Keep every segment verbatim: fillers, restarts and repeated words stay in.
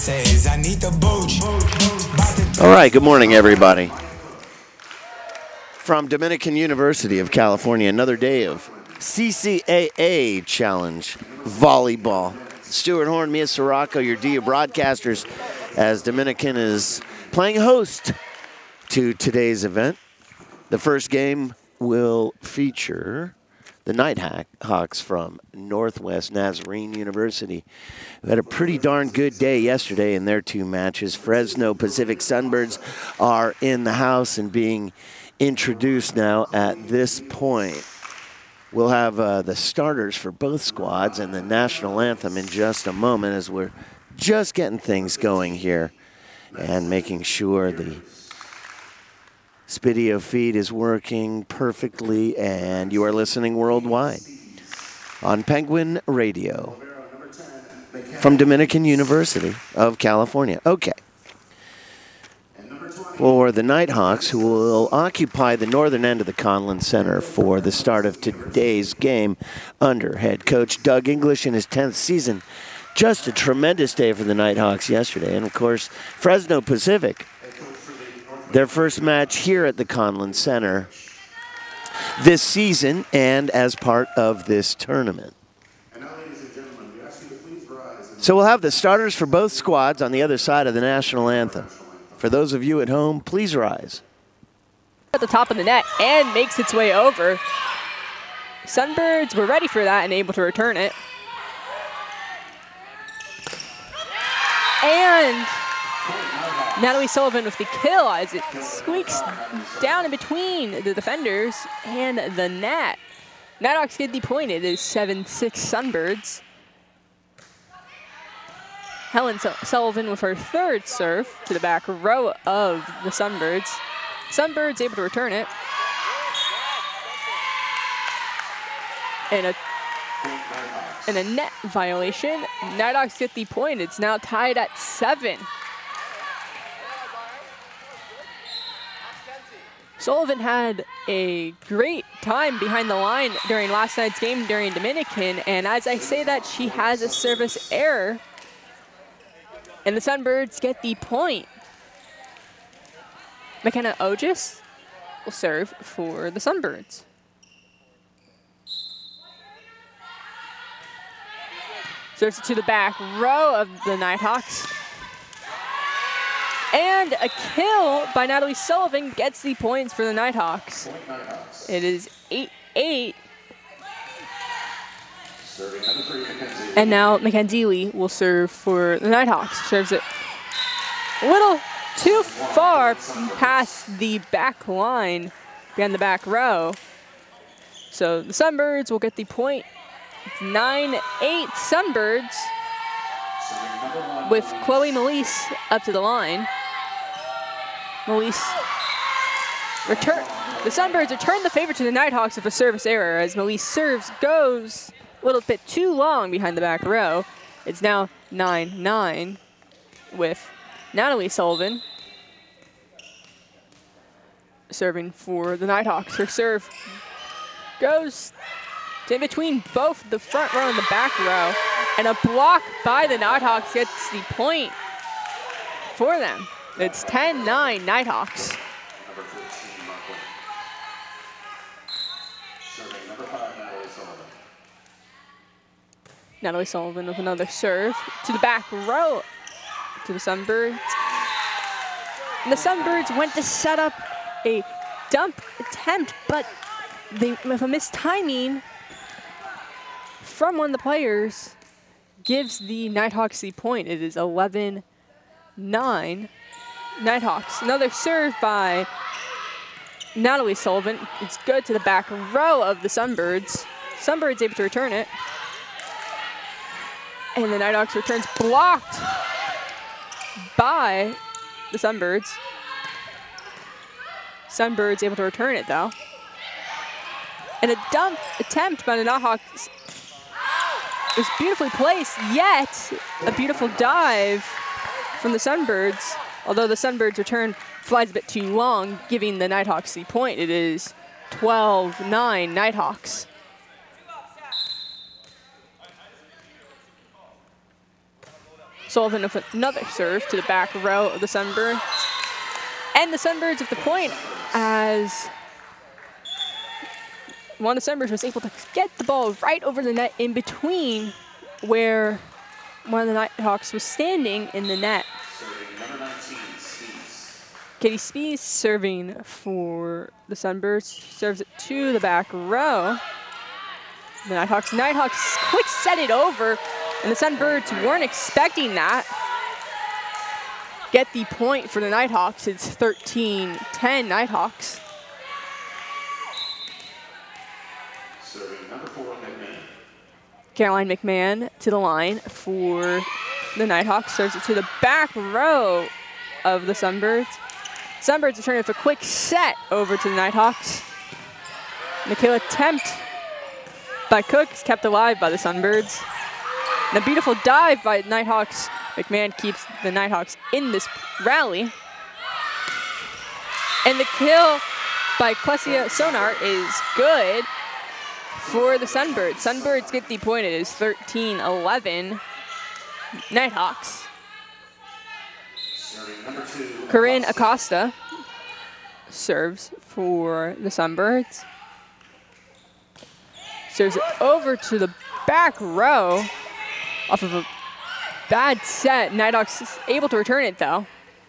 says I need the booch. All right, good morning, everybody. From Dominican University of California, another day of C C A A Challenge Volleyball. Stuart Horn, Mia Sirocco, your D U broadcasters, as Dominican is playing host to today's event. The first game will feature the Nighthawks from Northwest Nazarene University, who had a pretty darn good day yesterday in their two matches. Fresno Pacific Sunbirds are in the house and being introduced now at this point. We'll have uh, the starters for both squads and the national anthem in just a moment, as we're just getting things going here and making sure the Spidio feed is working perfectly, and you are listening worldwide on Penguin Radio from Dominican University of California. Okay. For the Nighthawks, who will occupy the northern end of the Conlin Center for the start of today's game under head coach Doug English in his tenth season. Just a tremendous day for the Nighthawks yesterday. And, of course, Fresno Pacific, their first match here at the Conlin Center this season and as part of this tournament. So we'll have the starters for both squads on the other side of the national anthem. For those of you at home, please rise. At the top of the net and makes its way over. Sunbirds were ready for that and able to return it. And Natalie Sullivan with the kill as it squeaks down in between the defenders and the net. Nighthawks get the point. It is seven six Sunbirds. Helen Sullivan with her third serve to the back row of the Sunbirds. Sunbirds able to return it. And a, and a net violation. Nighthawks get the point. It's now tied at seven. Sullivan had a great time behind the line during last night's game during Dominican, and as I say that, she has a service error, and the Sunbirds get the point. McKenna Ogis will serve for the Sunbirds. Serves it to the back row of the Nighthawks. And a kill by Natalie Sullivan gets the points for the Nighthawks. It is eight eight. And now Mackenzie Lee will serve for the Nighthawks. Serves it a little too far past the back line, behind the back row. So the Sunbirds will get the point. It's nine eight Sunbirds with Chloe Melise up to the line. Melise return. The Sunbirds return the favor to the Nighthawks with a service error as Melise serves goes a little bit too long behind the back row. It's now nine nine with Natalie Sullivan serving for the Nighthawks. Her serve goes in between both the front row and the back row, and a block by the Nighthawks gets the point for them. It's ten nine Nighthawks. Natalie Sullivan with another serve to the back row to the Sunbirds. And the Sunbirds went to set up a dump attempt, but they, with a mistiming from one of the players, gives the Nighthawks the point. It is eleven nine Nighthawks. Another serve by Natalie Sullivan. It's good to the back row of the Sunbirds. Sunbirds able to return it. And the Nighthawks returns blocked by the Sunbirds. Sunbirds able to return it though. And a dump attempt by the Nighthawks was beautifully placed, yet a beautiful dive from the Sunbirds. Although the Sunbirds return flies a bit too long, giving the Nighthawks the point. It is twelve nine Nighthawks. Sullivan with another serve to the back row of the Sunbirds. And the Sunbirds with the point as one of the Sunbirds was able to get the ball right over the net in between where one of the Nighthawks was standing in the net. Katie Spies serving for the Sunbirds. She serves it to the back row. The Nighthawks. Nighthawks quick set it over, and the Sunbirds weren't expecting that. Get the point for the Nighthawks. It's thirteen ten Nighthawks. Serving number four, McMahon. Caroline McMahon to the line for the Nighthawks. Serves it to the back row of the Sunbirds. Sunbirds returning with a quick set over to the Nighthawks. Michaela attempt by Cook is kept alive by the Sunbirds. And a beautiful dive by Nighthawks. McMahon keeps the Nighthawks in this rally. And the kill by Klesia Sonar is good for the Sunbirds. Sunbirds get the point. It is thirteen eleven Nighthawks. Number two, Corinne Acosta serves for the Sunbirds. Serves it over to the back row off of a bad set. Nighthawks is able to return it though.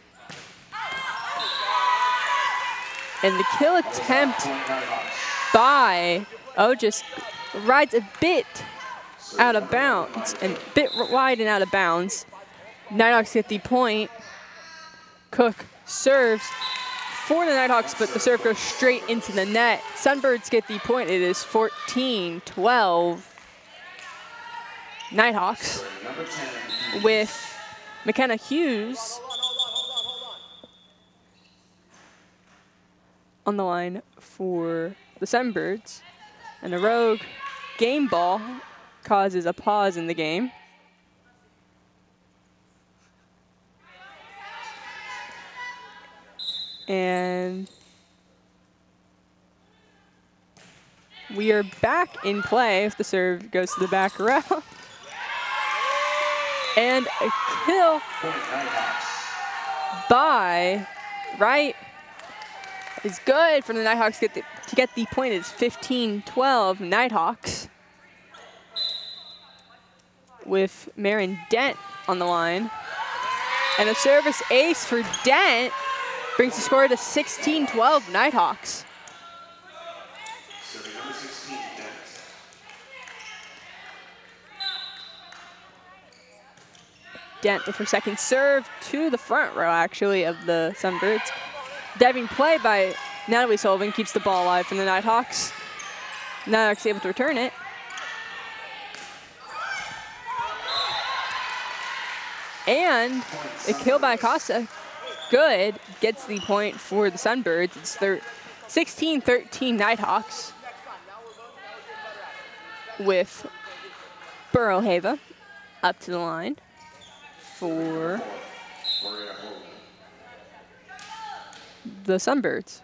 And the kill attempt by, oh, just rides a bit out of bounds and a bit wide and out of bounds. Nighthawks get the point. Cook serves for the Nighthawks, but the serve goes straight into the net. Sunbirds get the point. It is fourteen twelve Nighthawks with McKenna Hughes on the line for the Sunbirds. And a rogue game ball causes a pause in the game. And we are back in play if the serve goes to the back row. And a kill by Wright is good for the Nighthawks get the, to get the point. It's fifteen twelve Nighthawks with Marin Dent on the line. And a service ace for Dent brings the score to sixteen twelve Nighthawks. Serving number sixteen, Dent. Dent with her second serve to the front row, actually, of the Sunbirds. Diving play by Natalie Sullivan keeps the ball alive from the Nighthawks. Nighthawks able to return it. And a kill by Acosta, good, gets the point for the Sunbirds. It's sixteen thirteen Nighthawks with Burrowhava up to the line for the Sunbirds.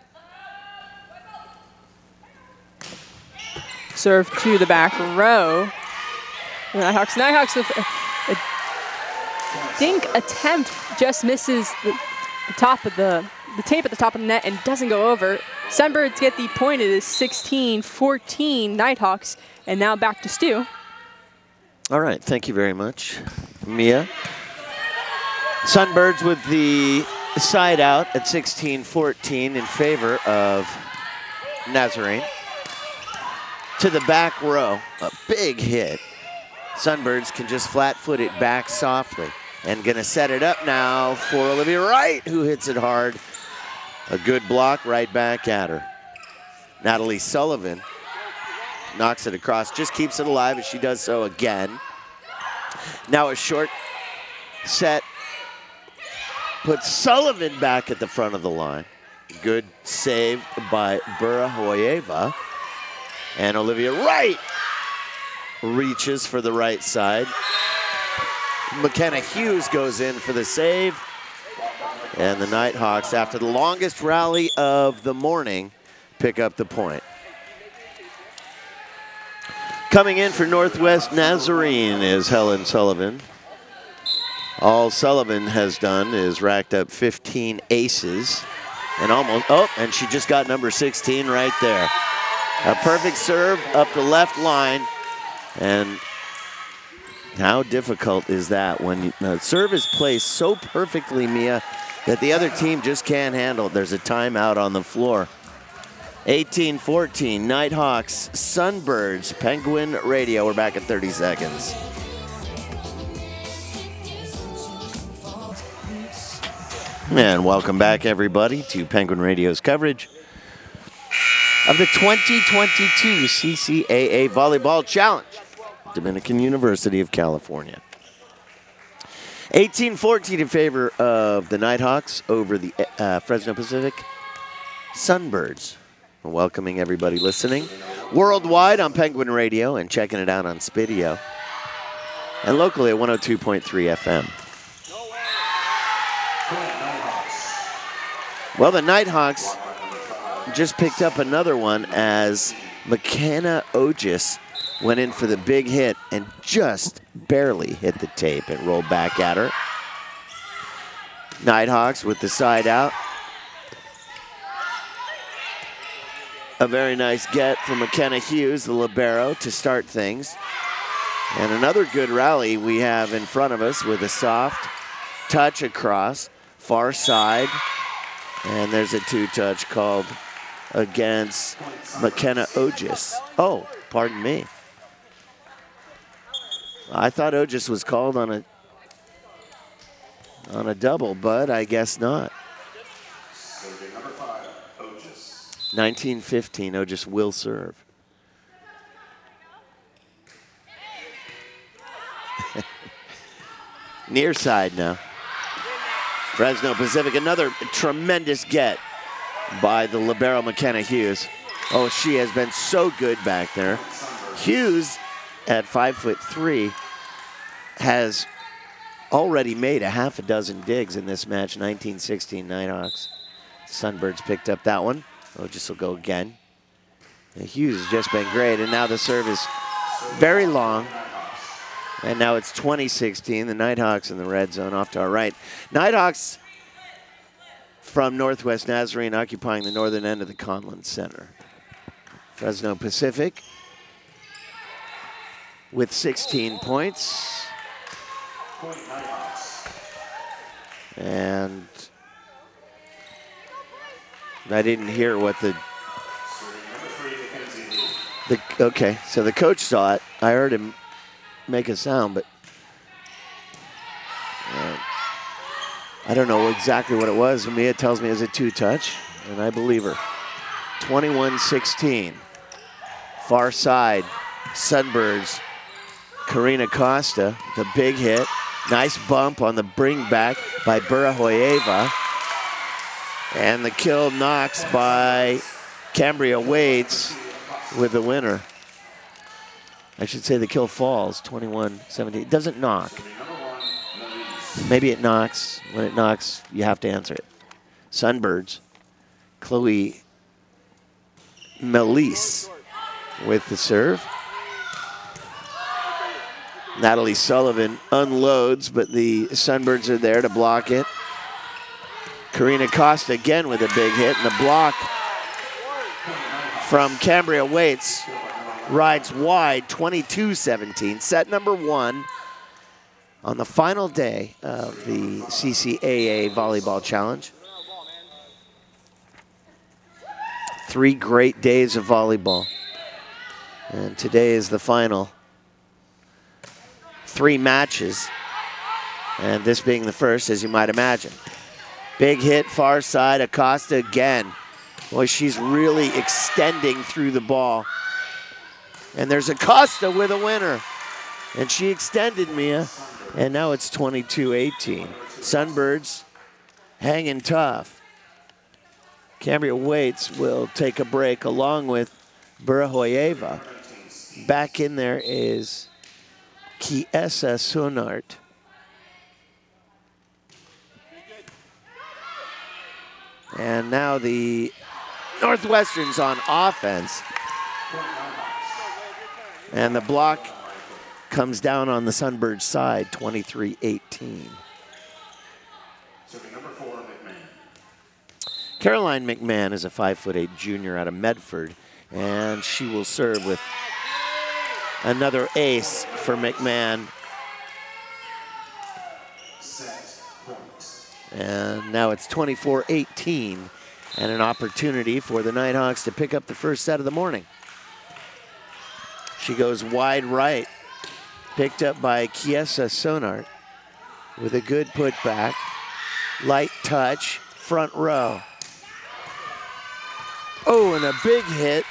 Serve to the back row. The Nighthawks. Nighthawks with a, a dink attempt just misses the, the top of the, the tape at the top of the net and doesn't go over. Sunbirds get the point. It is sixteen fourteen Nighthawks. And now back to Stu. All right, thank you very much, Mia. Sunbirds with the side out at sixteen fourteen in favor of Nazarene. To the back row, a big hit. Sunbirds can just flat-foot it back softly. And gonna set it up now for Olivia Wright, who hits it hard. A good block right back at her. Natalie Sullivan knocks it across, just keeps it alive as she does so again. Now a short set puts Sullivan back at the front of the line. Good save by Burrowhava. And Olivia Wright reaches for the right side. McKenna Hughes goes in for the save. And the Nighthawks, after the longest rally of the morning, pick up the point. Coming in for Northwest Nazarene is Helen Sullivan. All Sullivan has done is racked up fifteen aces and almost, oh, and she just got number sixteen right there. A perfect serve up the left line. And how difficult is that when you, the serve is placed so perfectly, Mia, that the other team just can't handle it. There's a timeout on the floor. eighteen fourteen, Nighthawks, Sunbirds, Penguin Radio. We're back at thirty seconds. And welcome back, everybody, to Penguin Radio's coverage of the twenty twenty-two C C A A Volleyball Challenge, Dominican University of California. eighteen fourteen in favor of the Nighthawks over the uh, Fresno Pacific Sunbirds. We're welcoming everybody listening worldwide on Penguin Radio and checking it out on Spidio, and locally at one oh two point three F M. Well, the Nighthawks just picked up another one as McKenna Ogis went in for the big hit and just barely hit the tape. It rolled back at her. Nighthawks with the side out. A very nice get from McKenna Hughes, the libero, to start things. And another good rally we have in front of us with a soft touch across, far side. And there's a two-touch called against McKenna Ogis. Oh, pardon me. I thought Ogis was called on a on a double, but I guess not. nineteen fifteen, Ogis will serve. Near side now. Fresno Pacific, another tremendous get by the libero McKenna Hughes. Oh, she has been so good back there. Hughes, at five foot three, has already made a half a dozen digs in this match. nineteen sixteen Nighthawks. Sunbirds picked up that one. Oh, just will go again. And Hughes has just been great, and now the serve is very long. And now it's twenty sixteen, the Nighthawks in the red zone off to our right. Nighthawks from Northwest Nazarene occupying the northern end of the Conlon Center. Fresno Pacific with sixteen points. And I didn't hear what the, the, okay, so the coach saw it. I heard him make a sound, but uh, I don't know exactly what it was. Mia tells me it's a two-touch, and I believe her. twenty-one sixteen. Far side, Sunbirds. Karina Costa, the big hit. Nice bump on the bring back by Burahoyeva. And the kill knocks by Cambria Waits with the winner. I should say the kill falls, twenty-one seventeen. It doesn't knock. Maybe it knocks. When it knocks, you have to answer it. Sunbirds, Chloe Melise with the serve. Natalie Sullivan unloads, but the Sunbirds are there to block it. Karina Costa again with a big hit, and the block from Cambria Waits rides wide, twenty-two seventeen. Set number one on the final day of the C C A A Volleyball Challenge. Three great days of volleyball. And today is the final. Three matches. And this being the first, as you might imagine. Big hit, far side, Acosta again. Boy, she's really extending through the ball. And there's Acosta with a winner. And she extended, Mia. And now it's twenty-two eighteen. Sunbirds hanging tough. Cambria Waits will take a break along with Burahoyeva. Back in there is Kiesa Sunart. And now the Northwestern's on offense. And the block comes down on the Sunbird side, twenty-three eighteen. Serving number four, McMahon. Caroline McMahon is a five foot eight junior out of Medford, and she will serve with another ace for McMahon. Set points. And now it's twenty-four eighteen, and an opportunity for the Nighthawks to pick up the first set of the morning. She goes wide right, picked up by Kiesa Sonart with a good putback. Light touch, front row. Oh, and a big hit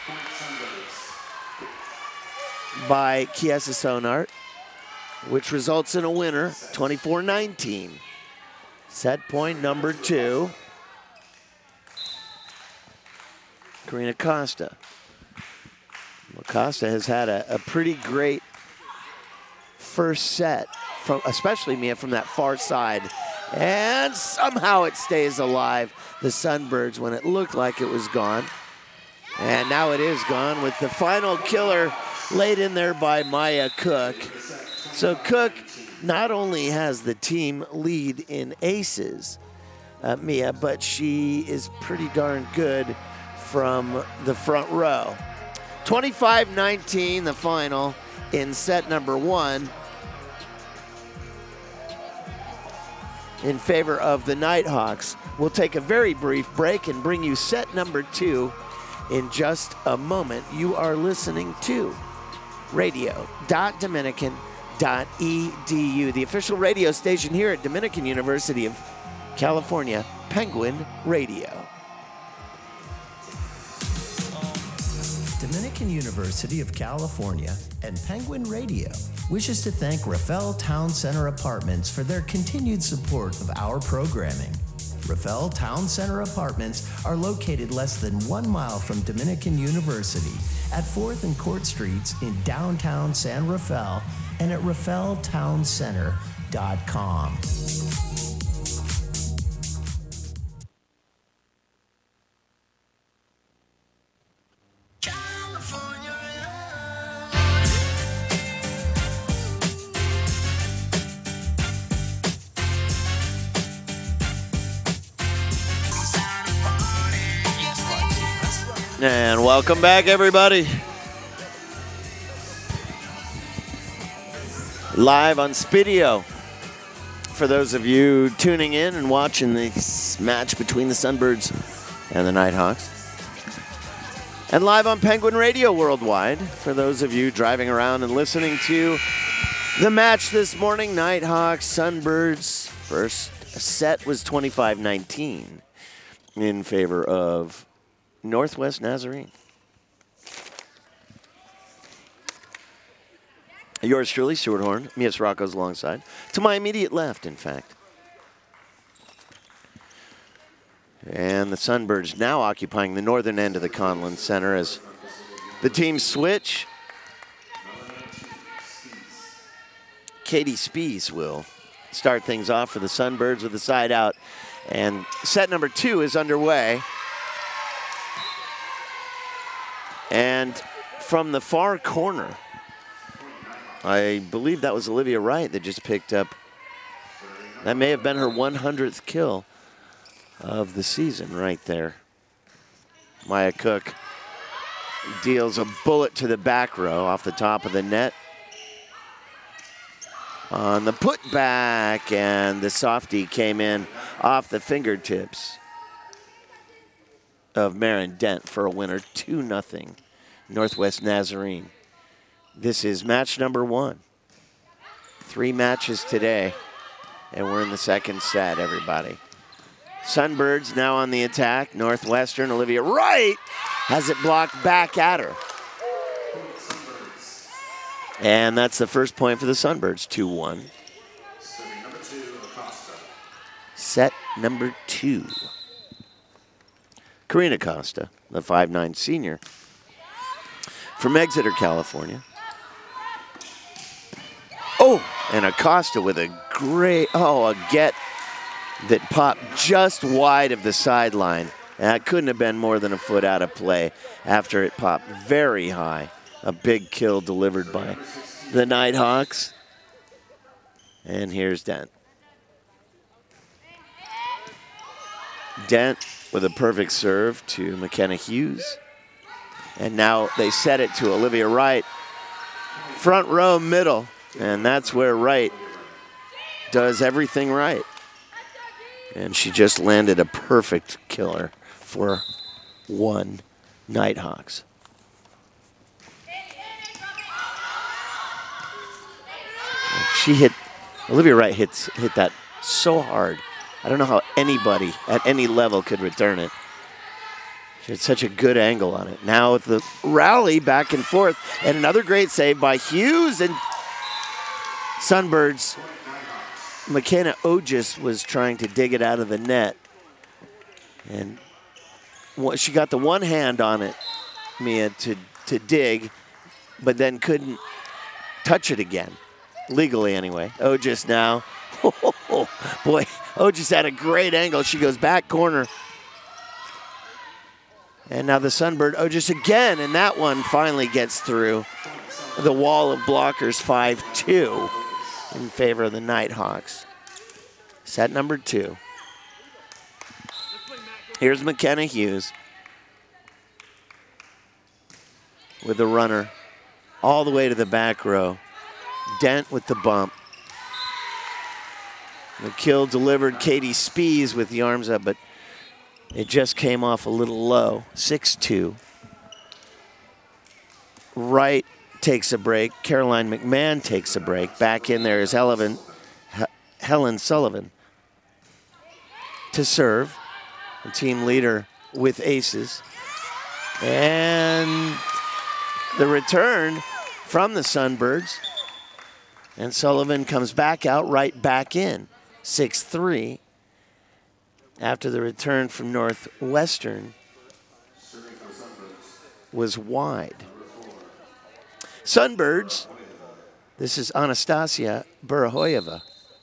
by Kiesa Sonart, which results in a winner, twenty-four nineteen. Set point number two. Karina Costa. Well, Costa has had a, a pretty great first set, from, especially Mia from that far side. And somehow it stays alive, the Sunbirds, when it looked like it was gone. And now it is gone with the final killer laid in there by Maya Cook. So Cook not only has the team lead in aces, uh, Mia, but she is pretty darn good from the front row. twenty-five nineteen, the final in set number one, in favor of the Nighthawks. We'll take a very brief break and bring you set number two in just a moment. You are listening to radio dot dominican dot e d u, the official radio station here at Dominican University of California, Penguin Radio. Dominican University of California and Penguin Radio wishes to thank Rafael Town Center Apartments for their continued support of our programming. Rafael Town Center Apartments are located less than one mile from Dominican University at fourth and Court Streets in downtown San Rafael and at rafael town center dot com. And welcome back, everybody. Live on Spidio. For those of you tuning in and watching this match between the Sunbirds and the Nighthawks. And live on Penguin Radio worldwide. For those of you driving around and listening to the match this morning, Nighthawks, Sunbirds. First set was twenty-five nineteen in favor of Northwest Nazarene. Yours truly, Stuart Horn. Mia Sirocco's alongside. To my immediate left, in fact. And the Sunbirds now occupying the northern end of the Conlon Center as the teams switch. Katie Spies will start things off for the Sunbirds with the side out. And set number two is underway. And from the far corner, I believe that was Olivia Wright that just picked up. That may have been her one hundredth kill of the season right there. Maya Cook deals a bullet to the back row off the top of the net. On the putback, and the softie came in off the fingertips of Marin Dent for a winner, two nothing, Northwest Nazarene. This is match number one. Three matches today, and we're in the second set, everybody. Sunbirds now on the attack. Northwestern, Olivia Wright has it blocked back at her. And that's the first point for the Sunbirds, two one. Set number two. Karina Costa, the five nine senior from Exeter, California. Oh, and Acosta with a great, oh, a get that popped just wide of the sideline. That couldn't have been more than a foot out of play after it popped very high. A big kill delivered by the Nighthawks. And here's Dent. Dent with a perfect serve to McKenna Hughes. And now they set it to Olivia Wright. Front row, middle. And that's where Wright does everything right. And she just landed a perfect killer for one Nighthawks. She hit, Olivia Wright hits, hit that so hard. I don't know how anybody at any level could return it. She had such a good angle on it. Now with the rally back and forth, and another great save by Hughes, and Sunbirds. McKenna Ogis was trying to dig it out of the net. And she got the one hand on it, Mia, to, to dig, but then couldn't touch it again. Legally, anyway. Ogis now. Oh, boy, Ogis had a great angle. She goes back corner. And now the Sunbird Ogis again, and that one finally gets through the wall of blockers, five two in favor of the Nighthawks. Set number two. Here's McKenna Hughes with the runner all the way to the back row. Dent with the bump. McKill delivered Katie Spees with the arms up, but it just came off a little low. six two. Wright takes a break. Caroline McMahon takes a break. Back in there is Helen, Helen Sullivan to serve. The team leader with aces. And the return from the Sunbirds. And Sullivan comes back out, right back in. six three. After the return from Northwestern was wide. Sunbirds, this is Anastasia Burahoyeva.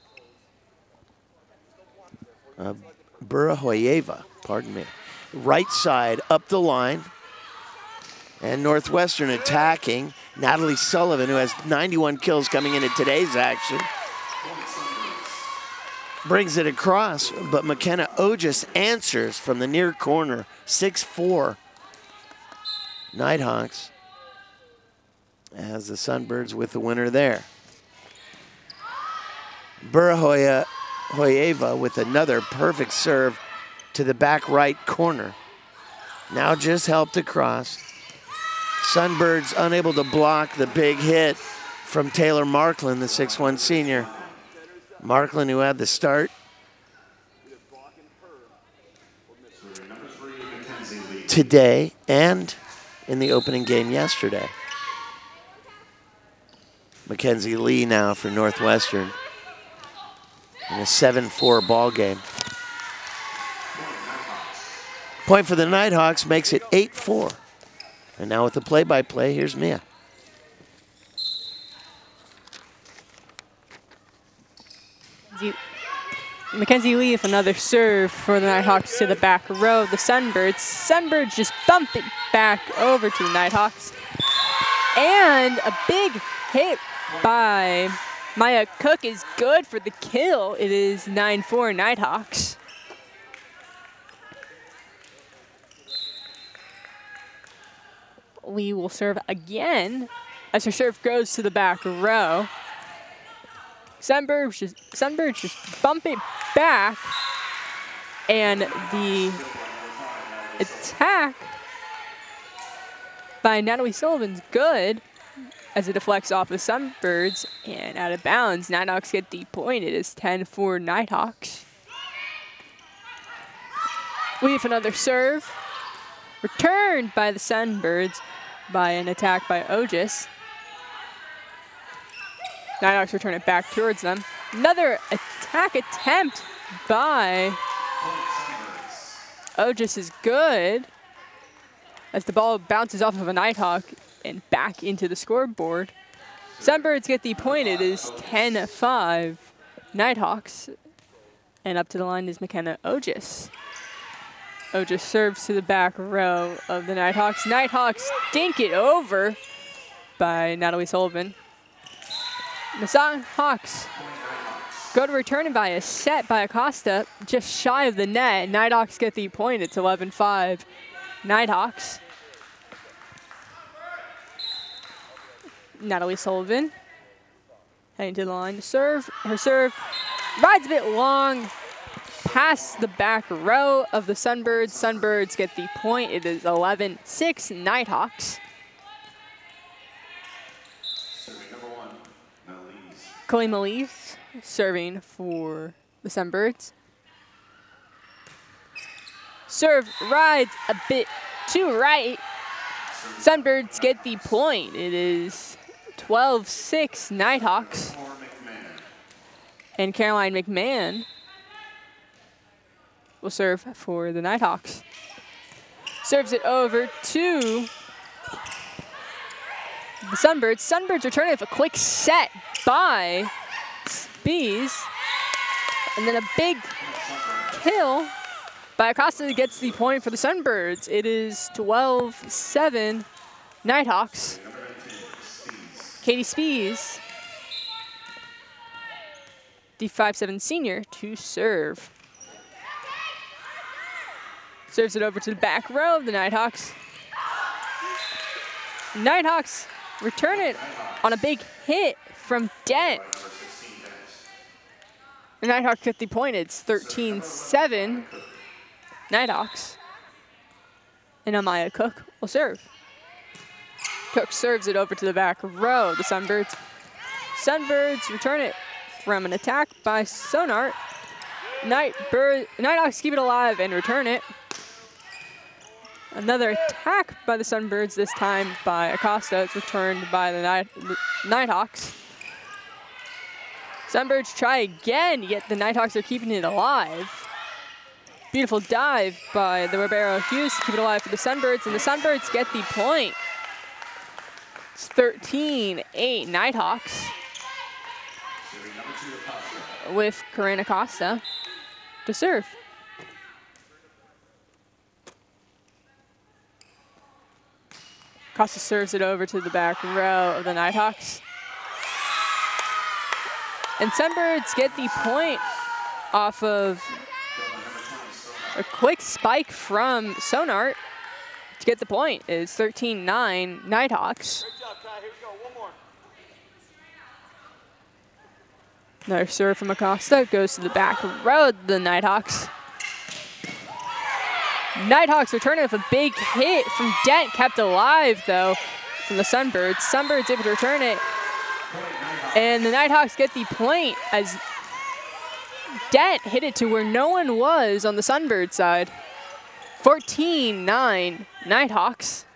Uh, Burahoyeva, pardon me. Right side, up the line. And Northwestern attacking. Natalie Sullivan, who has ninety-one kills coming into today's action, brings it across, but McKenna Ogis answers from the near corner, six four. Nighthawks as the Sunbirds with the winner there. Burahoyeva with another perfect serve to the back right corner. Now just helped across. Sunbirds unable to block the big hit from Taylor Markland, the six one senior. Markland, who had the start today and in the opening game yesterday. Mackenzie Lee now for Northwestern in a seven four ball game. Point for the Nighthawks makes it eight four. And now with the play-by-play, here's Mia. Mackenzie Lee with another serve for the Nighthawks to the back row. The Sunbirds. Sunbirds just bump it back over to the Nighthawks. And a big hit by Maya Cook is good for the kill. It is nine four Nighthawks. Lee will serve again as her serve goes to the back row. Sunbirds just, Sunbirds just bump it back, and the attack by Natalie Sullivan's good as it deflects off the Sunbirds and out of bounds. Nighthawks get the point. It is ten four Nighthawks. We have another serve. Returned by the Sunbirds by an attack by Ogis. Nighthawks return it back towards them. Another attack attempt by Ogis is good as the ball bounces off of a Nighthawk and back into the scoreboard. Sunbirds get the point. It is ten five Nighthawks. And up to the line is McKenna Ogis. Ogis serves to the back row of the Nighthawks. Nighthawks dink it over by Natalie Sullivan. The Nighthawks go to return it by a set by Acosta, just shy of the net. Nighthawks get the point. It's eleven five. Nighthawks. Natalie Sullivan heading to the line to serve. Her serve rides a bit long past the back row of the Sunbirds. Sunbirds get the point. It is eleven six Nighthawks. Serving number one, Melise. Chloe Melise serving for the Sunbirds. Serve rides a bit too right. Sunbirds get the point. It is twelve six Nighthawks. Four, McMahon. And Caroline McMahon will serve for the Nighthawks. Serves it over to the Sunbirds. Sunbirds return it with a quick set by Spies. And then a big kill by Acosta that gets the point for the Sunbirds. It is twelve seven Nighthawks. Katie Spies, the five seven senior, to serve. Serves it over to the back row of the Nighthawks. Nighthawks return it on a big hit from Dent. The Nighthawks get the point. It's thirteen seven Nighthawks. And Amaya Cook will serve. Cook serves it over to the back row of the Sunbirds. Sunbirds return it from an attack by Sonart. Nightbird, Nighthawks keep it alive and return it. Another attack by the Sunbirds, this time by Acosta. It's returned by the, Night, the Nighthawks. Sunbirds try again, yet the Nighthawks are keeping it alive. Beautiful dive by the Ribeiro Hughes to keep it alive for the Sunbirds, and the Sunbirds get the point. It's thirteen eight Nighthawks with Corinne Acosta to serve. Acosta serves it over to the back row of the Nighthawks. And Sunbirds get the point off of a quick spike from Sonart to get the point. It's thirteen nine Nighthawks. Great job, Ty. Here we go. One more. Another serve from Acosta goes to the back row of the Nighthawks. Nighthawks return it with a big hit from Dent, kept alive though from the Sunbirds. Sunbirds able to return it, and the Nighthawks get the point as Dent hit it to where no one was on the Sunbird side. fourteen nine Nighthawks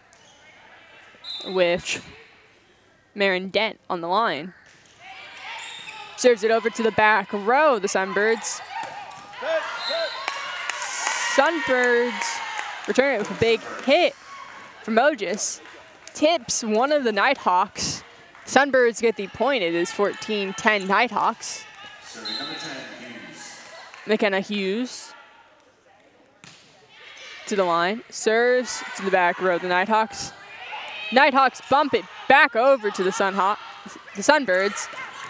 with Marin Dent on the line. Serves it over to the back row, the Sunbirds. Sunbirds return it with a big hit from Ogis. Tips one of the Nighthawks. Sunbirds get the point. It is fourteen ten Nighthawks. Serving number ten, Hughes. McKenna Hughes to the line. Serves to the back row of the Nighthawks. Nighthawks bump it back over to the Sunhawk, the Sunbirds.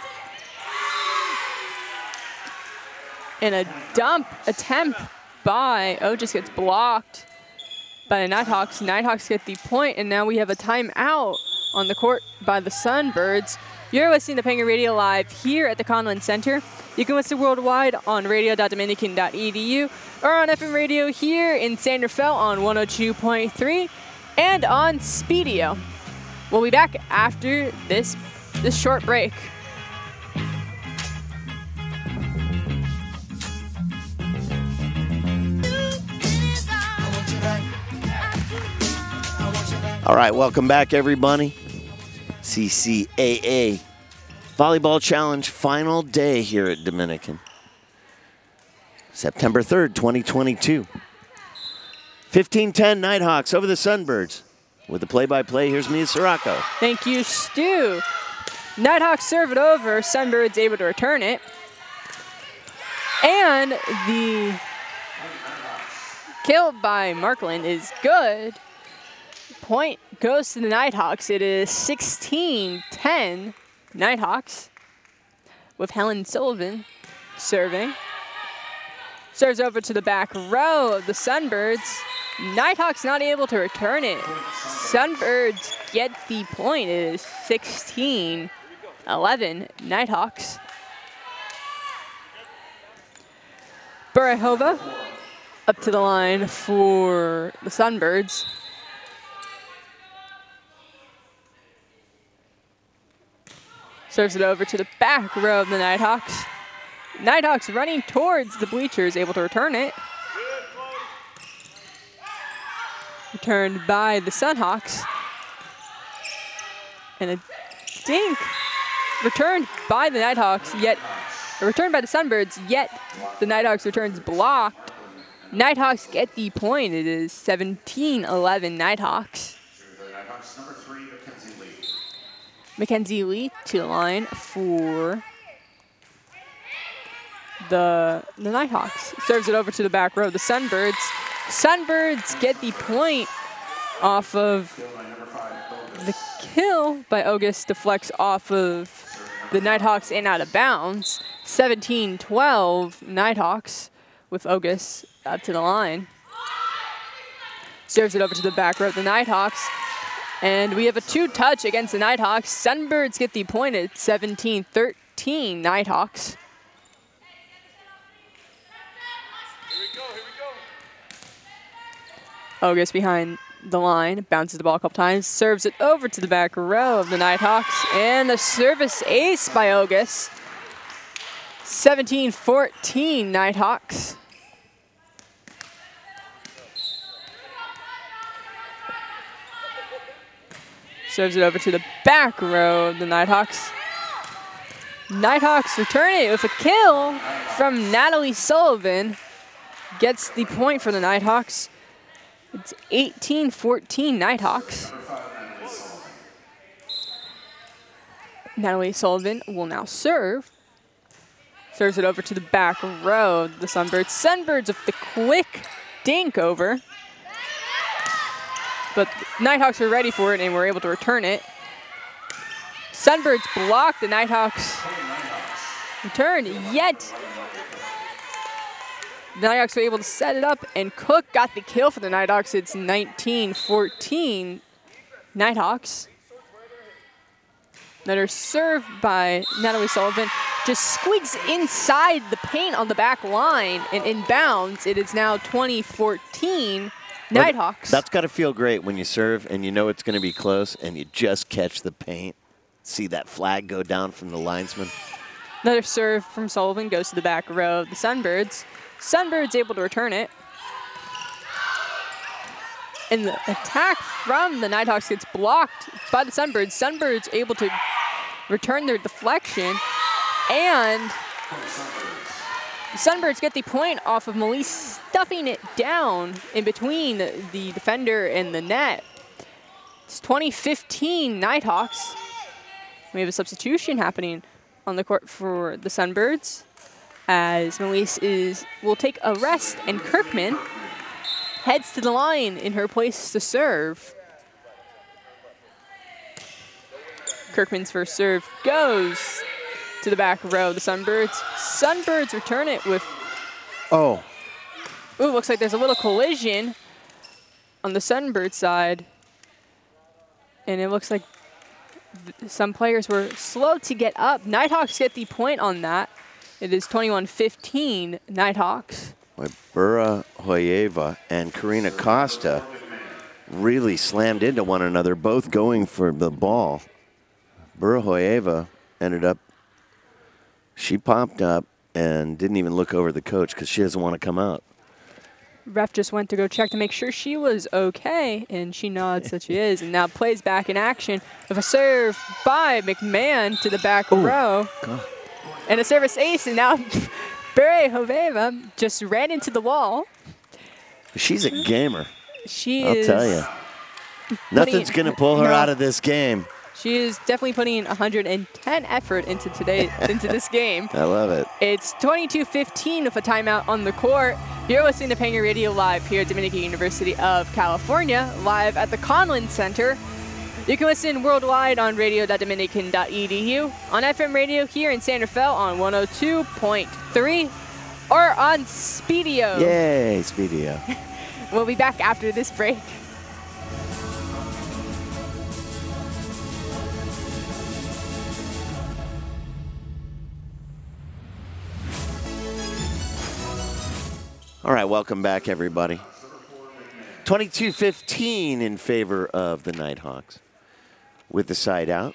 And a dump attempt by Ogis gets blocked by the Nighthawks. Nighthawks get the point, and now we have a timeout on the court by the Sunbirds. You're listening to Penguin Radio Live here at the Conlin Center. You can listen worldwide on radio dot dominican dot e d u or on F M radio here in San Rafael on one oh two point three and on Speedio. We'll be back after this, this short break. All right, welcome back, everybody. C C A A Volleyball Challenge final day here at Dominican. September third, twenty twenty-two. fifteen ten Nighthawks over the Sunbirds. With the play-by-play, here's Mia Sirocco. Thank you, Stu. Nighthawks serve it over. Sunbirds able to return it. And the kill by Markland is good. Point goes to the Nighthawks. It is sixteen ten Nighthawks. with Helen Sullivan serving. Serves over to the back row of the Sunbirds. Nighthawks not able to return it. Sunbirds get the point. It is sixteen eleven Nighthawks. Burahova up to the line for the Sunbirds. Serves it over to the back row of the Nighthawks. Nighthawks running towards the bleachers, able to return it. Returned by the Sunhawks. And a dink returned by the Nighthawks, yet returned by the Sunbirds, yet the Nighthawks returns blocked. Nighthawks get the point. It is seventeen eleven Nighthawks. Nighthawks number three, Mackenzie Lee. Mackenzie Lee to the line for the, the Nighthawks. Serves it over to the back row. The Sunbirds. Sunbirds get the point off of the kill by August. Deflects off of the Nighthawks and out of bounds. seventeen twelve Nighthawks with August up to the line. Serves it over to the back row of the Nighthawks. And we have a two-touch against the Nighthawks. Sunbirds get the point at seventeen thirteen Nighthawks. August behind the line, bounces the ball a couple times, serves it over to the back row of the Nighthawks, and the service ace by August. seventeen fourteen Nighthawks. Serves it over to the back row of the Nighthawks. Nighthawks return it with a kill from Natalie Sullivan. Gets the point for the Nighthawks. It's eighteen fourteen Nighthawks. Natalie Sullivan will now serve. Serves it over to the back row of the Sunbirds. Sunbirds with the quick dink over. But Nighthawks were ready for it and were able to return it. Sunbirds blocked the Nighthawks. Return, yet the Nighthawks were able to set it up, and Cook got the kill for the Nighthawks. It's nineteen fourteen Nighthawks. Another serve by Natalie Sullivan. Just squeaks inside the paint on the back line and inbounds. It is now twenty fourteen Nighthawks. That's got to feel great when you serve and you know it's going to be close and you just catch the paint. See that flag go down from the linesman. Another serve from Sullivan goes to the back row of the Sunbirds. Sunbirds able to return it. And the attack from the Nighthawks gets blocked by the Sunbirds. Sunbirds able to return their deflection. And the Sunbirds get the point off of Melise stuffing it down in between the defender and the net. It's twenty fifteen Nighthawks. We have a substitution happening on the court for the Sunbirds, as Melise is will take a rest, and Kirkman heads to the line in her place to serve. Kirkman's first serve goes to the back row of the Sunbirds. Sunbirds return it with, Oh, ooh, looks like there's a little collision on the Sunbird side. And it looks like th- some players were slow to get up. Nighthawks get the point on that. It is twenty-one fifteen Nighthawks. boy, Bura Hoyeva and Karina Costa really slammed into one another, both going for the ball. Bura Hoyeva ended up, she popped up and didn't even look over the coach because she doesn't want to come out. Ref just went to go check to make sure she was okay, and she nods that she is, and now plays back in action with a serve by McMahon to the back Ooh, row. God. And a service ace, and now Bure Hoveva just ran into the wall. She's a gamer, She I'll is tell you. Nothing's going to pull her no. out of this game. She is definitely putting one hundred ten effort into today into this game. I love it. It's twenty-two fifteen with a timeout on the court. You're listening to Panger Radio live here at Dominican University of California, live at the Conlin Center. You can listen worldwide on radio dot dominican dot e d u, on F M radio here in San Rafael on one oh two point three, or on Speedio. Yay, Speedio. We'll be back after this break. All right, welcome back, everybody. twenty-two fifteen in favor of the Nighthawks with the side out.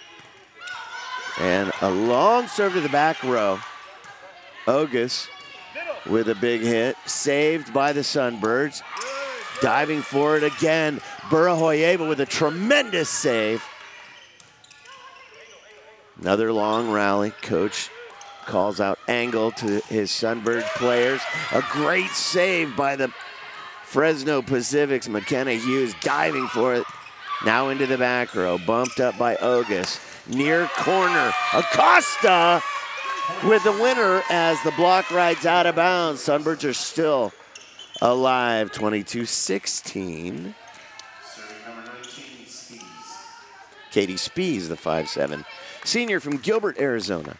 And a long serve to the back row. Ogus with a big hit, saved by the Sunbirds. Diving for it again. Burahoyeva with a tremendous save. Another long rally. Coach calls out angle to his Sunbird players. A great save by the Fresno Pacific's McKenna Hughes, diving for it. Now into the back row, bumped up by Ogus. Near corner, Acosta with the winner as the block rides out of bounds. Sunbirds are still alive, twenty-two sixteen. Katie Spees, the five seven senior from Gilbert, Arizona.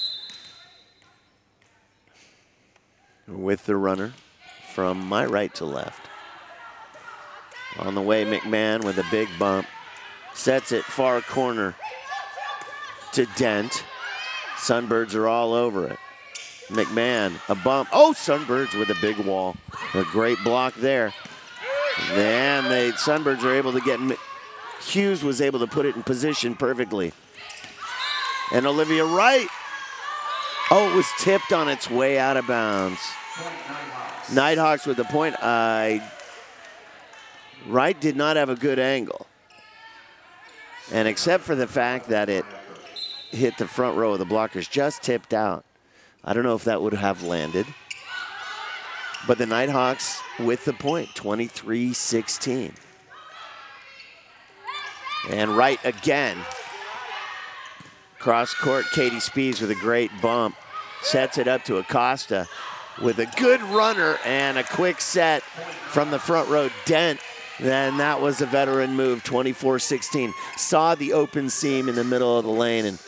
With the runner from my right to left. On the way, McMahon with a big bump. Sets it far corner to Dent. Sunbirds are all over it. McMahon, a bump. Oh, Sunbirds with a big wall. A great block there. Then the Sunbirds are able to get, Hughes was able to put it in position perfectly. And Olivia Wright. Oh, it was tipped on its way out of bounds. Nighthawks with the point. I Wright did not have a good angle. And except for the fact that it hit the front row of the blockers, just tipped out. I don't know if that would have landed. But the Nighthawks with the point, twenty-three sixteen. And Wright again. Cross court, Katie Spees with a great bump. Sets it up to Acosta with a good runner and a quick set from the front row. Dent, then that was a veteran move, twenty-four sixteen. Saw the open seam in the middle of the lane and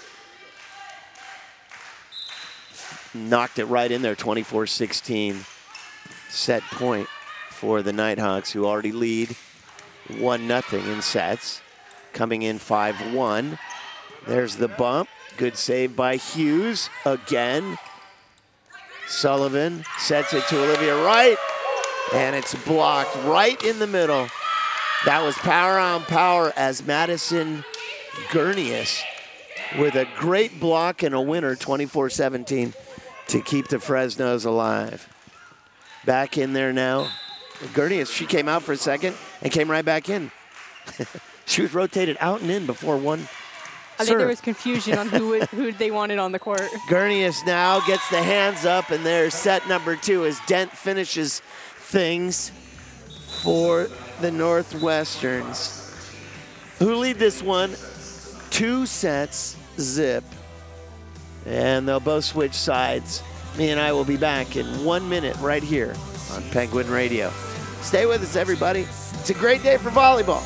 knocked it right in there, twenty-four sixteen. Set point for the Nighthawks, who already lead one nothing in sets. Coming in five one. There's the bump. Good save by Hughes again. Sullivan sets it to Olivia Wright, and it's blocked right in the middle. That was power on power as Madison Gurnius with a great block and a winner, twenty-four seventeen, to keep the Fresnos alive. Back in there now. Gurnius, she came out for a second and came right back in. She was rotated out and in before one. I think there was confusion on who would, who they wanted on the court. Gurnius now gets the hands up, and there's set number two as Dent finishes things for the Northwesterns, who lead this one two sets zip. And they'll both switch sides. Me and I will be back in one minute right here on Penguin Radio. Stay with us, everybody. It's a great day for volleyball.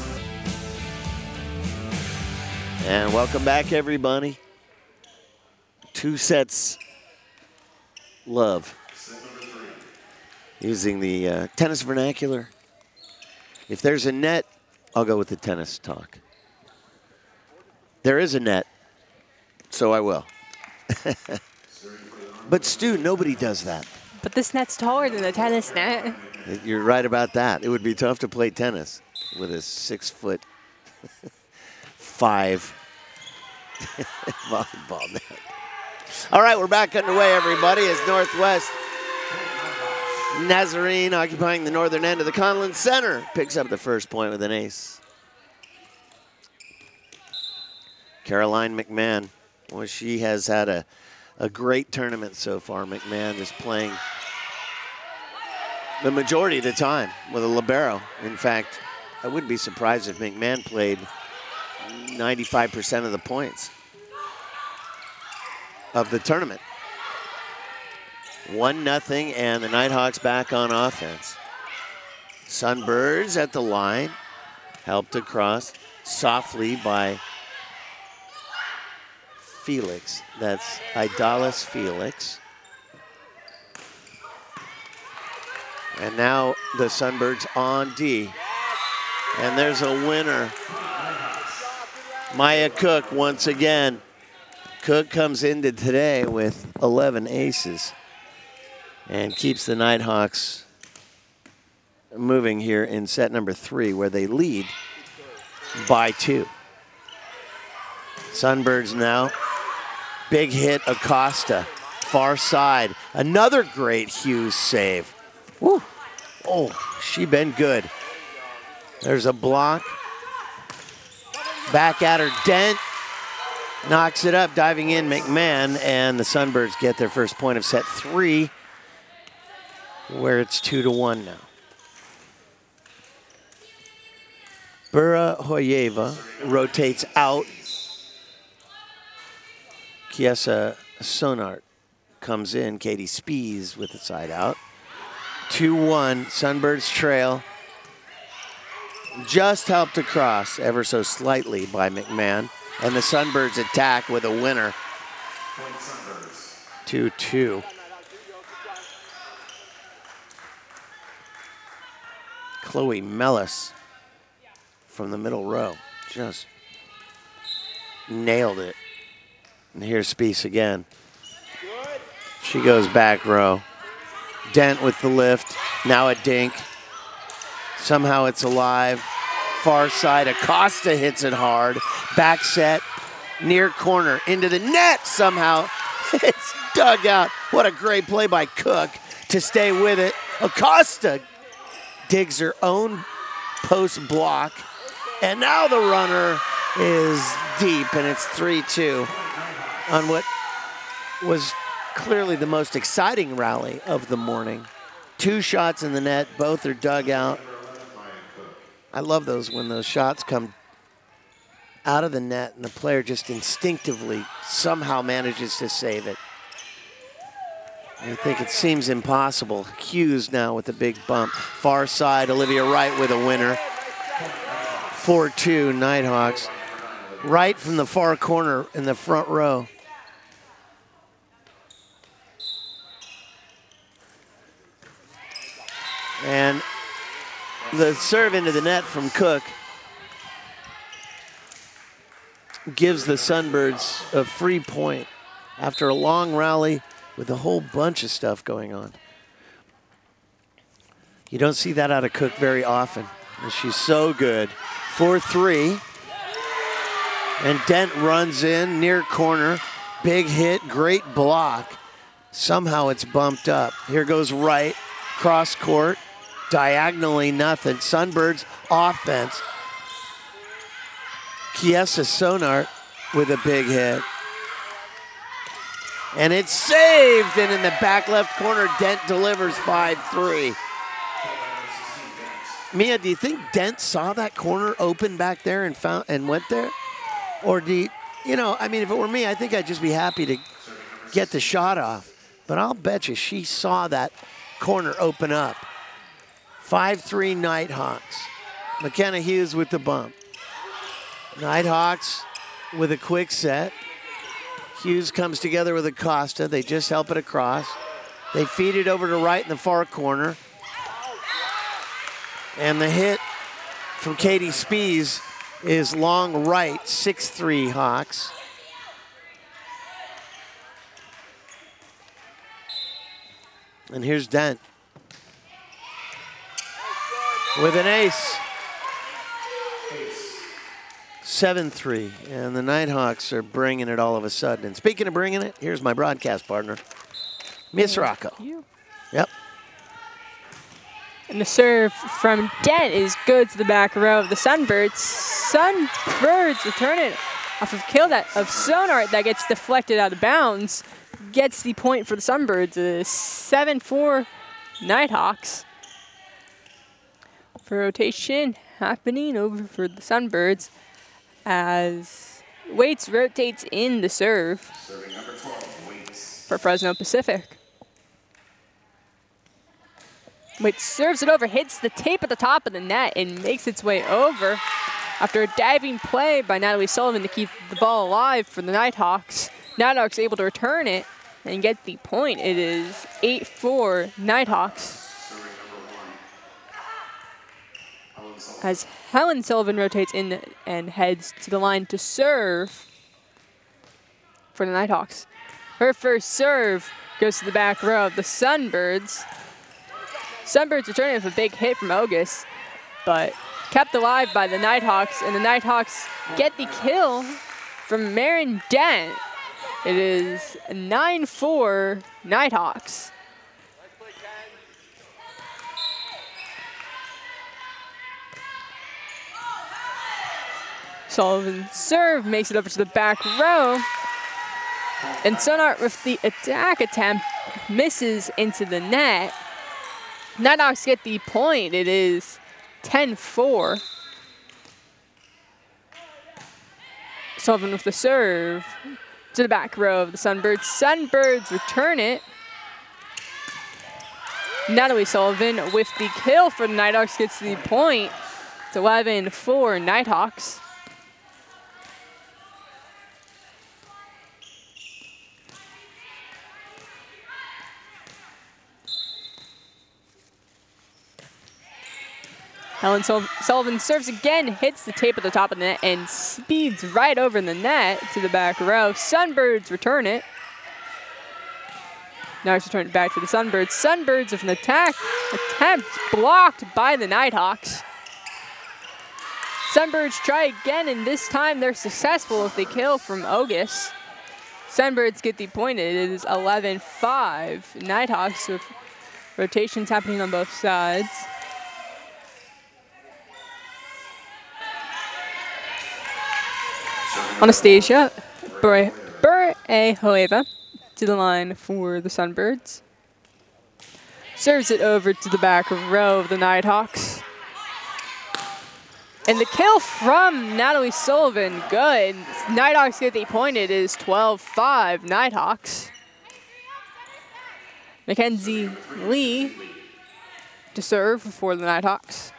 And welcome back, everybody. Two sets love. Using the uh, tennis vernacular. If there's a net, I'll go with the tennis talk. There is a net, so I will. But Stu, nobody does that. But this net's taller than the tennis net. You're right about that. It would be tough to play tennis with a six foot five volleyball net. All right, we're back underway, everybody, as Northwest Nazarene, occupying the northern end of the Conlin Center, picks up the first point with an ace. Caroline McMahon, well, she has had a, a great tournament so far. McMahon is playing the majority of the time with a libero. In fact, I wouldn't be surprised if McMahon played ninety-five percent of the points of the tournament. One nothing, and the Nighthawks back on offense. Sunbirds at the line, helped across. softly by Felix. That's Idalis Felix. And now the Sunbirds on D. And there's a winner. Maya Cook once again. Cook comes into today with eleven aces and keeps the Nighthawks moving here in set number three, where they lead by two. Sunbirds now. Big hit, Acosta. Far side. Another great Hughes save. Woo. Oh, she been good. There's a block. Back at her, Dent. Knocks it up, diving in McMahon, and the Sunbirds get their first point of set three, where it's two to one now. Bura Hoyeva rotates out. Kiesa Sonart comes in. Katie Spies with the side out. two one, Sunbirds trail. Just helped across ever so slightly by McMahon. And the Sunbirds attack with a winner. two two. Chloe Mellis from the middle row just nailed it. And here's Spies again. She goes back row. Dent with the lift. Now a dink. Somehow it's alive. Far side, Acosta hits it hard. Back set, near corner, into the net somehow. It's dug out. What a great play by Cook to stay with it. Acosta digs her own post block. And now the runner is deep, and it's three two on what was clearly the most exciting rally of the morning. Two shots in the net, both are dug out. I love those when those shots come out of the net and the player just instinctively somehow manages to save it. You think it seems impossible. Hughes now with a big bump. Far side, Olivia Wright with a winner. four two, Nighthawks. Right from the far corner in the front row. And the serve into the net from Cook gives the Sunbirds a free point after a long rally with a whole bunch of stuff going on. You don't see that out of Cook very often. And she's so good. four three. And Dent runs in, near corner. Big hit, great block. Somehow it's bumped up. Here goes Wright, cross court. Diagonally nothing. Sunbirds offense. Kiesa Sonart with a big hit. And it's saved, and in the back left corner, Dent delivers five three. Mia, do you think Dent saw that corner open back there and found and went there? Or do you, you know, I mean, if it were me, I think I'd just be happy to get the shot off. But I'll bet you she saw that corner open up. five three Nighthawks. McKenna Hughes with the bump. Nighthawks with a quick set. Hughes comes together with Acosta. They just help it across. They feed it over to Wright in the far corner. And the hit from Katie Spies is long right, six three Hawks. And here's Dent with an ace. seven three, and the Nighthawks are bringing it all of a sudden. And speaking of bringing it, here's my broadcast partner, Miss Rocco. Yep. And the serve from Dent is good to the back row of the Sunbirds. Sunbirds return it off of kill that of Sonart that gets deflected out of bounds. Gets the point for the Sunbirds. Uh, seven four Nighthawks. For rotation happening over for the Sunbirds as Waits rotates in the serve for Fresno Pacific. Waits serves it over, hits the tape at the top of the net, and makes its way over. After a diving play by Natalie Sullivan to keep the ball alive for the Nighthawks, Nighthawks able to return it and get the point. It is eight four Nighthawks. As Helen Sullivan rotates in and heads to the line to serve for the Nighthawks. Her first serve goes to the back row of the Sunbirds. Sunbirds returning with a big hit from Ogus, but kept alive by the Nighthawks, and the Nighthawks get the kill from Marin Dent. It is nine four Nighthawks. Sullivan's serve makes it over to the back row. And Sonart with the attack attempt misses into the net. Nighthawks get the point. It is ten four. Sullivan with the serve to the back row of the Sunbirds. Sunbirds return it. Natalie Sullivan with the kill for the Nighthawks gets the point. It's eleven four Nighthawks. Helen Sullivan serves again, hits the tape at the top of the net, and speeds right over the net to the back row. Sunbirds return it. Now it's returned back to the Sunbirds. Sunbirds with an attack attempt blocked by the Nighthawks. Sunbirds try again, and this time they're successful with the kill from Ogus. Sunbirds get the point. It is eleven five Nighthawks with rotations happening on both sides. Anastasia Bure-Hoeva to the line for the Sunbirds. Serves it over to the back row of the Nighthawks. And the kill from Natalie Sullivan, good. Nighthawks get the point. It is twelve five Nighthawks. Mackenzie Lee to serve for the Nighthawks.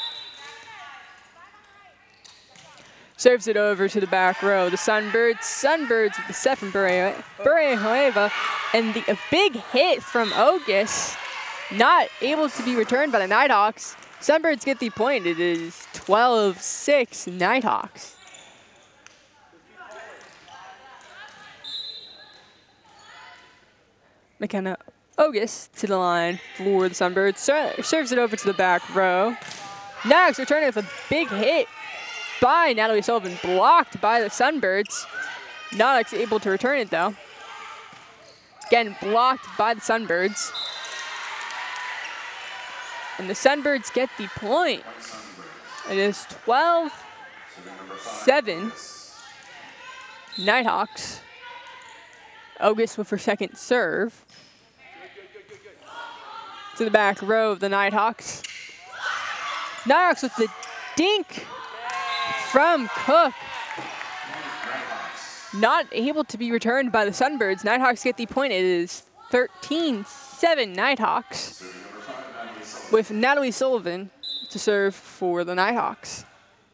Serves it over to the back row. The Sunbirds. Sunbirds with the set from Bure-Hoeva. And the, a big hit from Ogus. Not able to be returned by the Nighthawks. Sunbirds get the point. It is twelve six Nighthawks. McKenna Ogus to the line for the Sunbirds. Ser serves it over to the back row. Nighthawks returning with a big hit by Natalie Sullivan, blocked by the Sunbirds. Nighthawks able to return it though. Again, blocked by the Sunbirds. And the Sunbirds get the point. It is twelve seven Nighthawks. Ogus with her second serve. To the back row of the Nighthawks. Nighthawks with the dink from Cook. Not able to be returned by the Sunbirds. Nighthawks get the point. It is thirteen seven Nighthawks. With Natalie Sullivan to serve for the Nighthawks.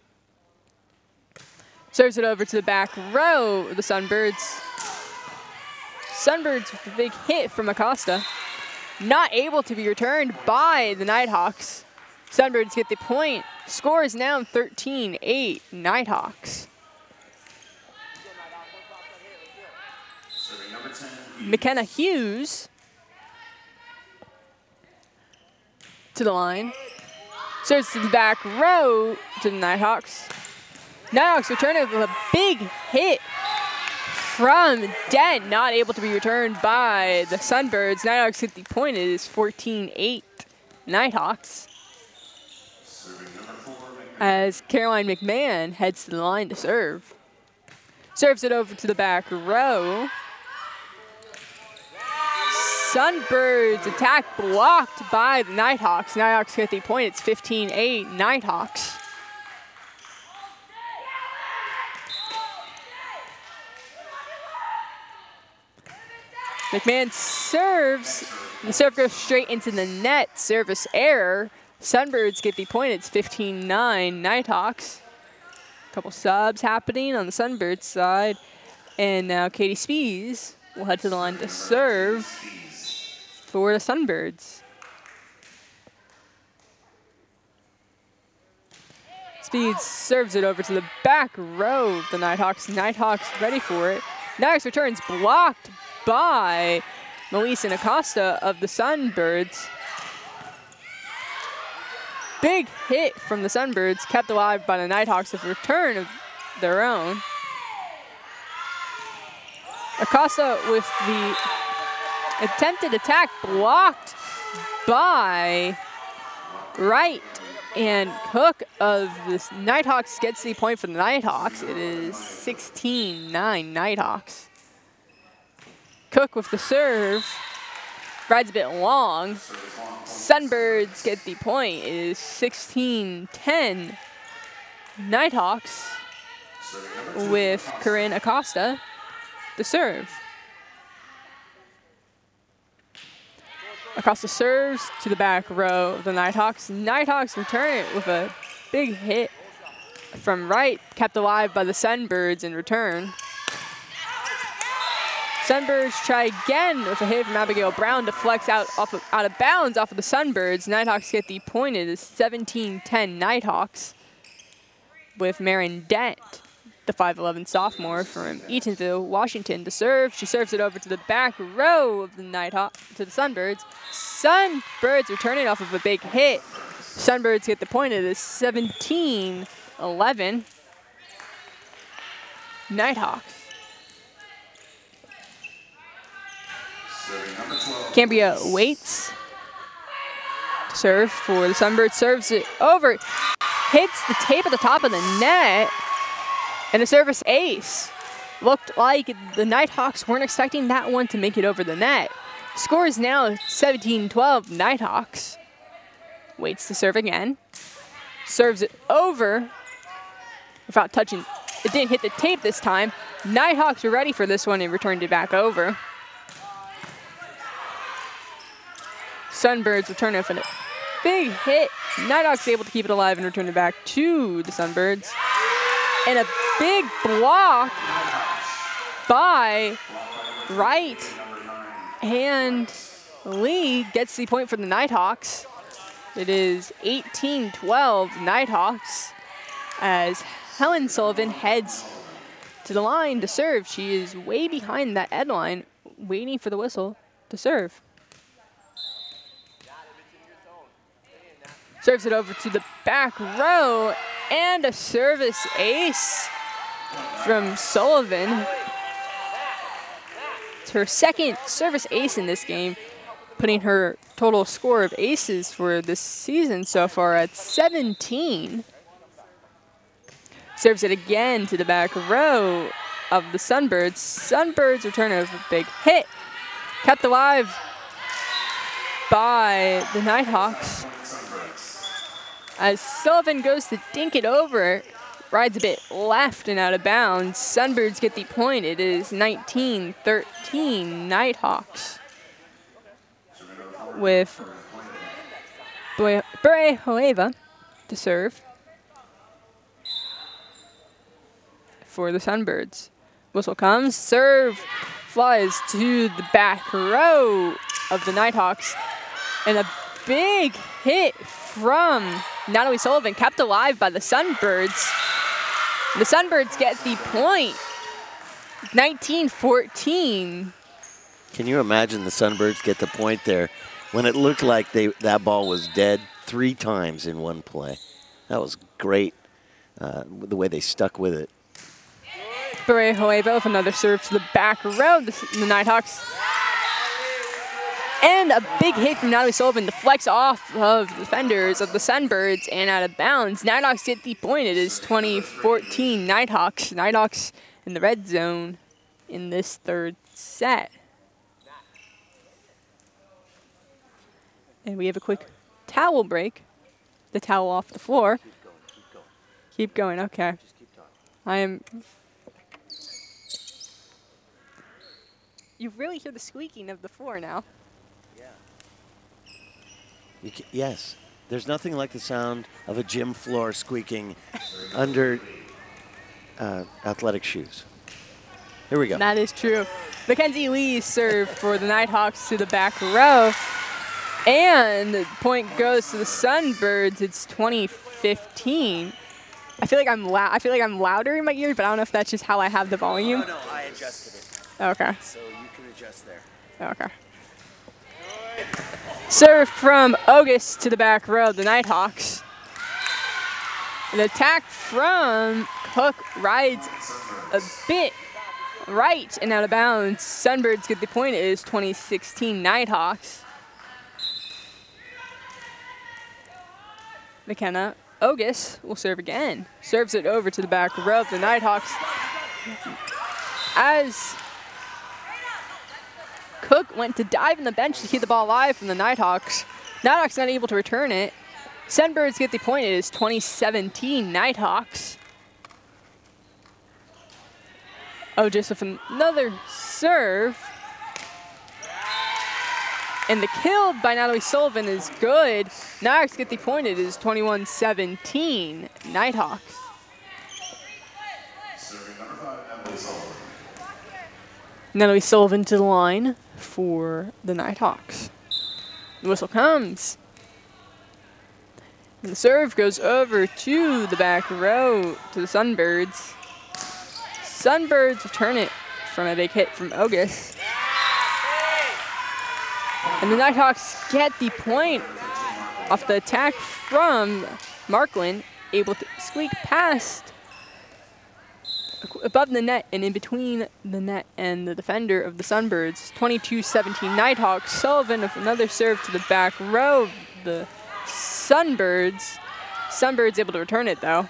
Serves it over to the back row of the Sunbirds. Sunbirds with a big hit from Acosta. Not able to be returned by the Nighthawks. Sunbirds get the point. Score is now thirteen eight Nighthawks. McKenna Hughes to the line. Serves to the back row to the Nighthawks. Nighthawks return it with a big hit from Dent. Not able to be returned by the Sunbirds. Nighthawks get the point. It is fourteen eight Nighthawks. As Caroline McMahon heads to the line to serve. Serves it over to the back row. Sunbirds attack blocked by the Nighthawks. Nighthawks get the point. It's fifteen eight Nighthawks. McMahon serves. The serve goes straight into the net. Service error. Sunbirds get the point. It's fifteen nine Nighthawks. Couple subs happening on the Sunbirds side. And now Katie Spees will head to the line to serve for the Sunbirds. Speeds serves it over to the back row of the Nighthawks. Nighthawks ready for it. Nighthawks returns blocked by Melissa Acosta of the Sunbirds. Big hit from the Sunbirds, kept alive by the Nighthawks with return of their own. Acosta with the attempted attack blocked by Wright, and Cook of the Nighthawks gets the point for the Nighthawks. It is sixteen nine Nighthawks. Cook with the serve, rides a bit long. Sunbirds get the point. It is sixteen ten Nighthawks with Corinne Acosta the serve. Acosta serves to the back row of the Nighthawks. Nighthawks return it with a big hit from Wright, kept alive by the Sunbirds in return. Sunbirds try again with a hit from Abigail Brown to flex out off of, out of bounds off of the Sunbirds. Nighthawks get the point. It is seventeen ten Nighthawks with Marin Dent, the five eleven sophomore from Eatonville, Washington, to serve. She serves it over to the back row of the Nighthawks, to the Sunbirds. Sunbirds return it off of a big hit. Sunbirds get the point. It is seventeen eleven Nighthawks. Cambria waits to serve for the Sunbirds. Serves it over. Hits the tape at the top of the net. And a service ace. Looked like the Nighthawks weren't expecting that one to make it over the net. Score is now seventeen twelve Nighthawks. Waits to serve again. Serves it over without touching. It didn't hit the tape this time. Nighthawks are ready for this one and returned it back over. Sunbirds return it for a big hit. Nighthawks able to keep it alive and return it back to the Sunbirds. And a big block by Wright. And Lee gets the point for the Nighthawks. It is eighteen twelve Nighthawks as Helen Sullivan heads to the line to serve. She is way behind that end line, waiting for the whistle to serve. Serves it over to the back row, and a service ace from Sullivan. It's her second service ace in this game, putting her total score of aces for this season so far at seventeen. Serves it again to the back row of the Sunbirds. Sunbirds return a big hit. Kept alive by the Nighthawks. As Sullivan goes to dink it over, rides a bit left and out of bounds. Sunbirds get the point. It is nineteen thirteen Nighthawks. With Brehoeva to serve for the Sunbirds. Whistle comes, serve flies to the back row of the Nighthawks. And a big hit from Natalie Sullivan, kept alive by the Sunbirds. The Sunbirds get the point, nineteen fourteen. Can you imagine the Sunbirds get the point there when it looked like they that ball was dead three times in one play? That was great, uh, the way they stuck with it. Brehoeva with another serve to the back row, the, the Nighthawks. And a big hit from Natalie Sullivan to flex off of the defenders of the Sunbirds and out of bounds. Nighthawks get the point. It is twenty fourteen Nighthawks. Nighthawks in the red zone in this third set. And we have a quick towel break. The towel off the floor. Keep going, keep going. Okay. I am... You really hear the squeaking of the floor now. You can, yes, there's nothing like the sound of a gym floor squeaking under uh, athletic shoes. Here we go. That is true. Mackenzie Lee served for the Nighthawks to the back row. And the point goes to the Sunbirds. It's twenty fifteen. I feel like I'm loud. I feel like I'm louder in my ears, but I don't know if that's just how I have the volume. No, no, I adjusted it. Okay. So you can adjust there. Okay. Serve from August to the back row, the Nighthawks. An attack from Cook rides a bit right and out of bounds. Sunbirds get the point. It is twenty sixteen Nighthawks. McKenna August will serve again. Serves it over to the back row of the Nighthawks. As Cook went to dive in the bench to keep the ball alive from the Nighthawks. Nighthawks not able to return it. Sunbirds get the point. It is twenty seventeen Nighthawks. Oh, just with another serve. And the kill by Natalie Sullivan is good. Nighthawks get the point. It is twenty-one seventeen Nighthawks. Serving number five, Natalie Sullivan. Natalie Sullivan to the line for the Nighthawks. The whistle comes. And the serve goes over to the back row to the Sunbirds. Sunbirds return it from a big hit from August. And the Nighthawks get the point off the attack from Markland, able to squeak past above the net and in between the net and the defender of the Sunbirds. twenty-two seventeen Nighthawks. Sullivan with another serve to the back row of the Sunbirds. Sunbirds able to return it though.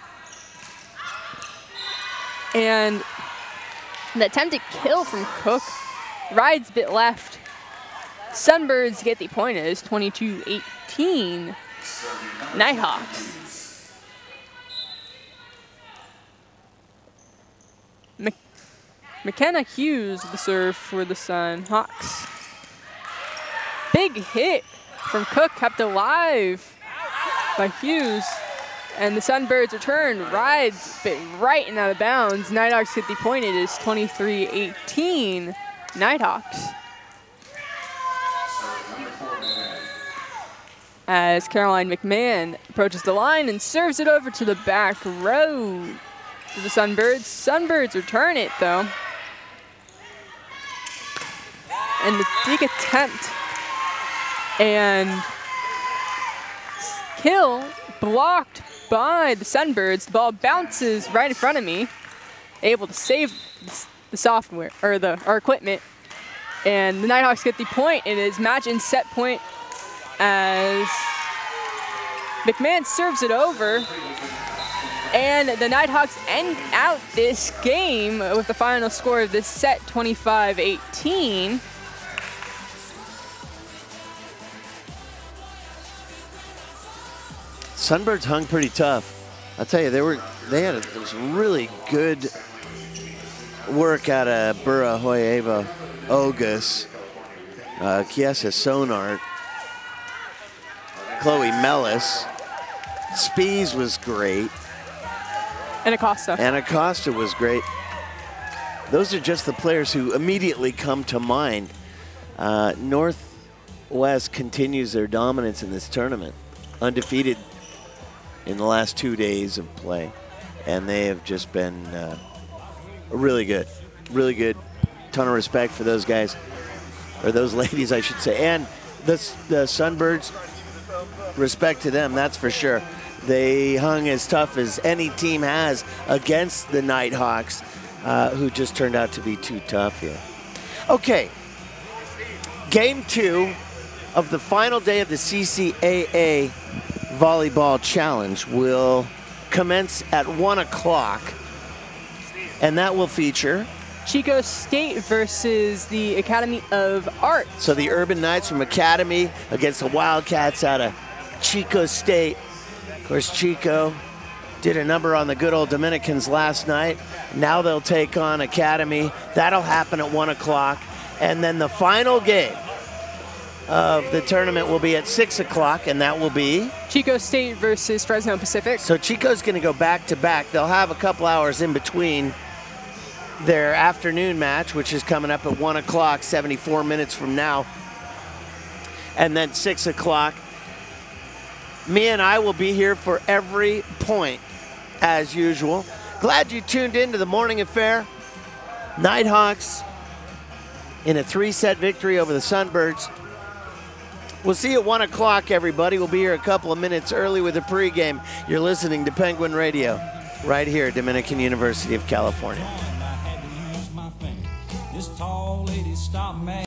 And the attempted kill from Cook rides a bit left. Sunbirds get the point. It is twenty-two eighteen Nighthawks. Mc McKenna Hughes the serve for the Sunhawks. Big hit from Cook, kept alive by Hughes. And the Sunbirds return, rides a bit right and out of bounds. Nighthawks get the point. It is twenty-three eighteen Nighthawks. As Caroline McMahon approaches the line and serves it over to the back row to the Sunbirds. Sunbirds return it though. And the big attempt and kill blocked by the Sunbirds. The ball bounces right in front of me, able to save the software or the our equipment. And the Nighthawks get the point. It is match and set point as McMahon serves it over. And the Nighthawks end out this game with the final score of this set, twenty-five eighteen. Sunbirds hung pretty tough. I'll tell you, they were they had a, it was really good work out of Bura Hoyeva, Ogus, uh, Kiesa Sonart, Chloe Mellis. Spees was great. And Acosta. And Acosta was great. Those are just the players who immediately come to mind. Uh, Northwest continues their dominance in this tournament, undefeated in the last two days of play. And they have just been uh, really good, really good. Ton of respect for those guys, or those ladies, I should say. And the, the Sunbirds, respect to them, that's for sure. They hung as tough as any team has against the Nighthawks, uh, who just turned out to be too tough here. Okay, game two of the final day of the C C A A Volleyball Challenge will commence at one o'clock, and that will feature Chico State versus the Academy of Art. So the Urban Knights from Academy against the Wildcats out of Chico State. Of course, Chico did a number on the good old Dominicans last night. Now they'll take on Academy. That'll happen at one o'clock. And then the final game of the tournament will be at six o'clock, and that will be? Chico State versus Fresno Pacific. So Chico's going to go back-to-back. They'll have a couple hours in between their afternoon match, which is coming up at one o'clock, seventy-four minutes from now. And then six o'clock. Me and I will be here for every point, as usual. Glad you tuned in to the morning affair. Nighthawks in a three-set victory over the Sunbirds. We'll see you at one o'clock, everybody. We'll be here a couple of minutes early with a pregame. You're listening to Penguin Radio right here at Dominican University of California. This tall lady stopped me.